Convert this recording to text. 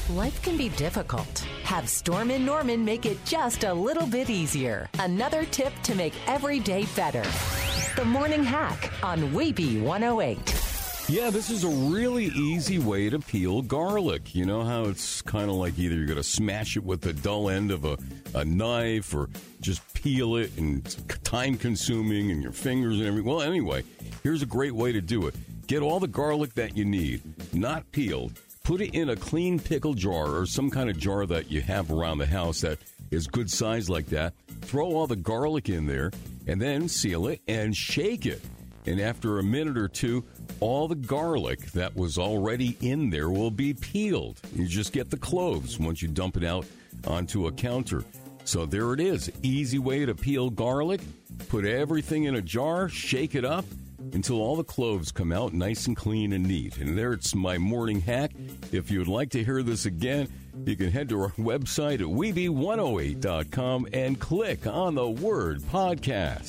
Life can be difficult. Have Storm & Norman make it just a little bit easier. Another tip to make every day better. The Morning Hack on Weeby 108. Yeah, this is a really easy way to peel garlic. You know how it's kind of like either you're going to smash it with the dull end of a knife or just peel it, and it's time-consuming and your fingers and everything. Well, anyway, here's a great way to do it. Get all the garlic that you need, not peeled. Put it in a clean pickle jar or some kind of jar that you have around the house that is good size like that. Throw all the garlic in there and then seal it and shake it. And after a minute or two, all the garlic that was already in there will be peeled. You just get the cloves once you dump it out onto a counter. So there it is. Easy way to peel garlic. Put everything in a jar, shake it up until all the cloves come out nice and clean and neat. And there it's my morning hack. If you'd like to hear this again, you can head to our website at Weeby108.com and click on the word podcast.